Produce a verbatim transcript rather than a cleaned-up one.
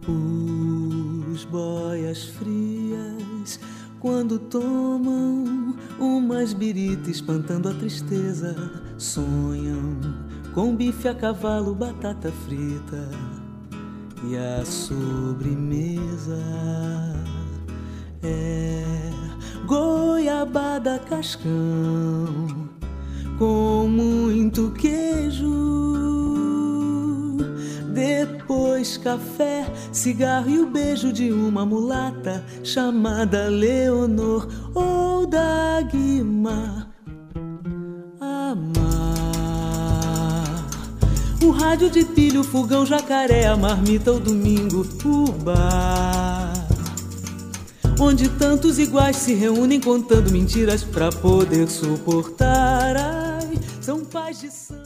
Os boias frias, quando tomam umas birita espantando a tristeza, sonham com bife a cavalo, batata frita e a sobremesa é goiabada cascão com muito queijo. Depois café, cigarro e o beijo de uma mulata chamada Leonor ou Dagmar. Amar o rádio de pilha, o fogão, jacaré, a marmita, o domingo, o bar onde tantos iguais se reúnem contando mentiras pra poder suportar. Ai, são pais de sangue.